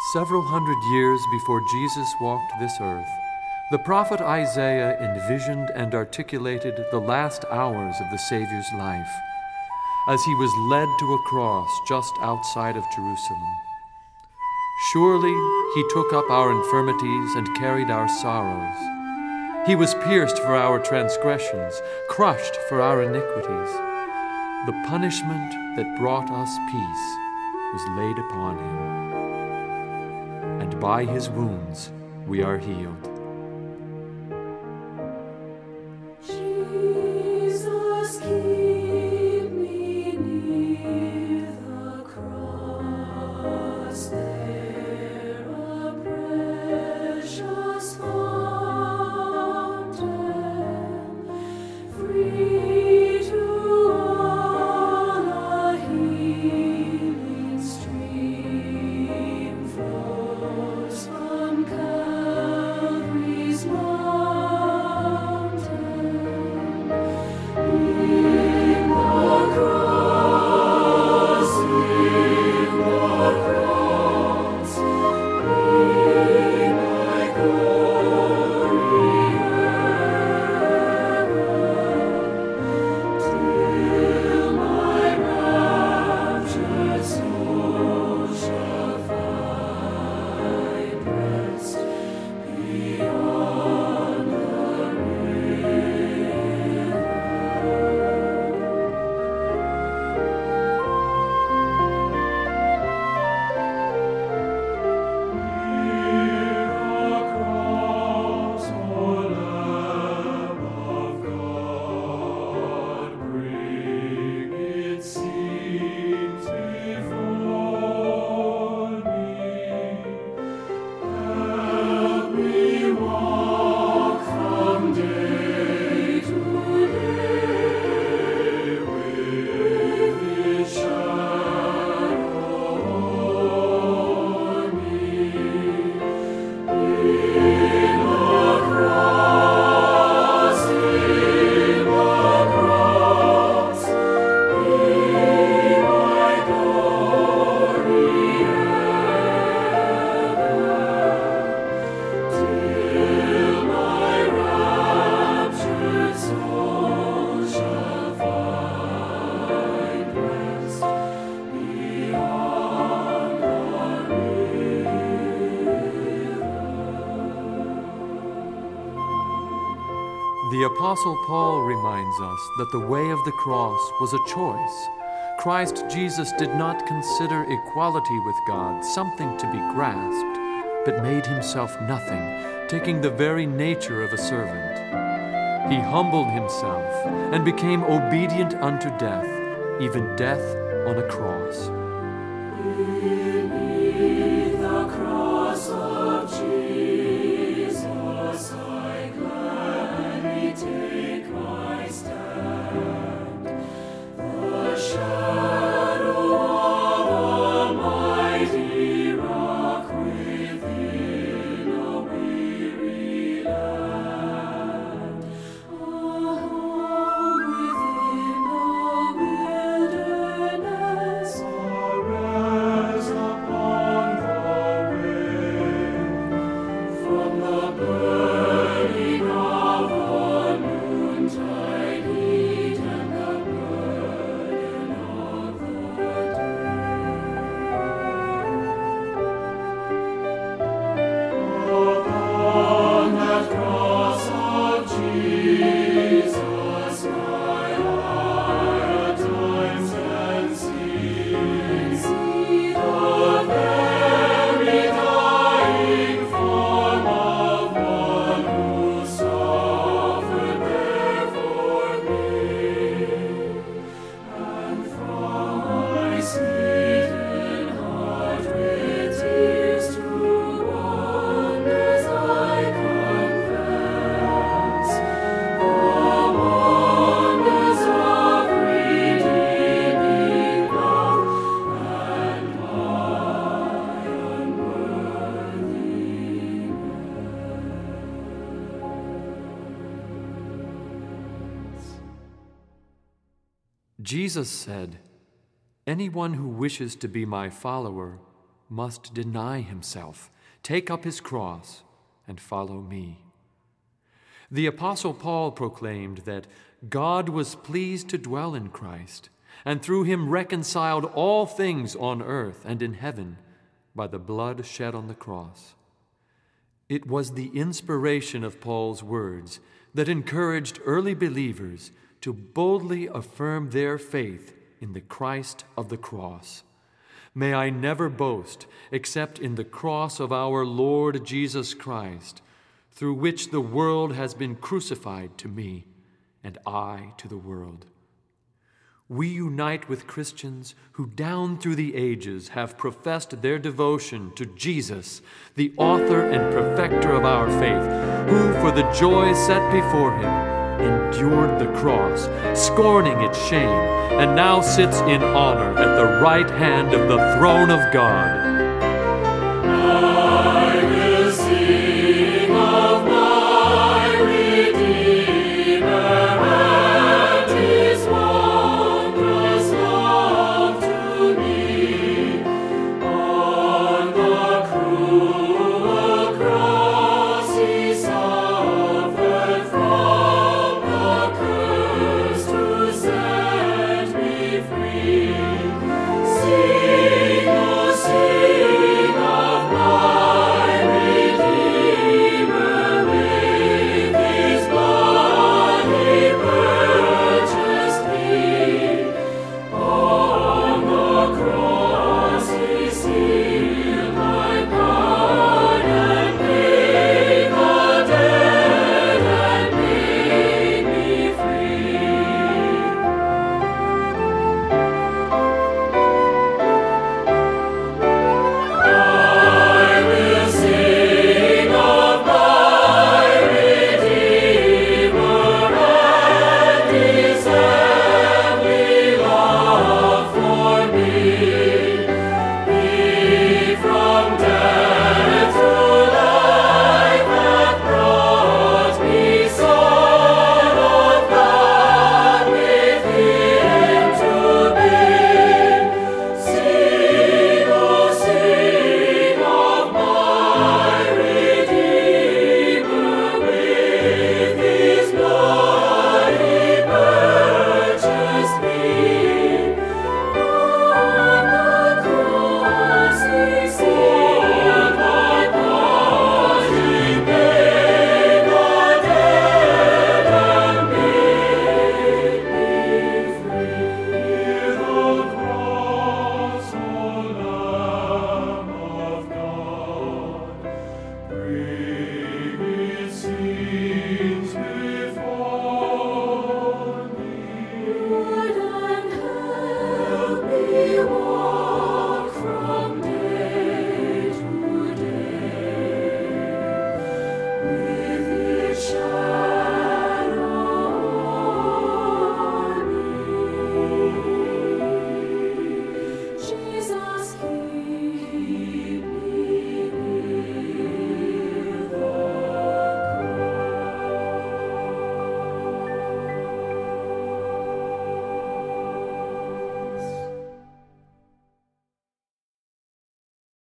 Several hundred years before Jesus walked this earth, the prophet Isaiah envisioned and articulated the last hours of the Savior's life as he was led to a cross just outside of Jerusalem. Surely he took up our infirmities and carried our sorrows. He was pierced for our transgressions, crushed for our iniquities. The punishment that brought us peace was laid upon him, and by his wounds we are healed. Jesus, keep me near the cross, there a precious fountain, free to all a healing stream flows from Calvary's mountain. In the cross, be my glory ever, till my raptured soul shall find rest beyond the cross, O Lamb of God, bring its scenes before me. Help me walk from day to day with its shadow o'er me. In the cross, be my glory ever, till my raptured soul shall find rest beyond the The Apostle Paul reminds us that the way of the cross was a choice. Christ Jesus did not consider equality with God something to be grasped, but made himself nothing, taking the very nature of a servant. He humbled himself and became obedient unto death, even death on a cross. Beneath the cross of Jesus, I gladly take my stand. The shadow of a mighty rock within a weary land, a home within a wilderness, rest upon the wind, from the burning of the noontide heat and the burden of the Upon that cross of Jesus, my eye at times can see the very dying form of one who suffered there for me, and from my smitten heart with tears true wonders I confess, the wonders of redeeming love and my unworthiness. Jesus said, "Anyone who wishes to be my follower must deny himself, take up his cross, and follow me. The Apostle Paul proclaimed that God was pleased to dwell in Christ, and through him reconciled all things on earth and in heaven by the blood shed on the cross. It was the inspiration of Paul's words that encouraged early believers to boldly affirm their faith in the Christ of the cross. May I never boast except in the cross of our Lord Jesus Christ, through which the world has been crucified to me, and I to the world. We unite with Christians who down through the ages have professed their devotion to Jesus, the author and perfecter of our faith, who for the joy set before him endured the cross, scorning its shame, and now sits in honor at the right hand of the throne of God.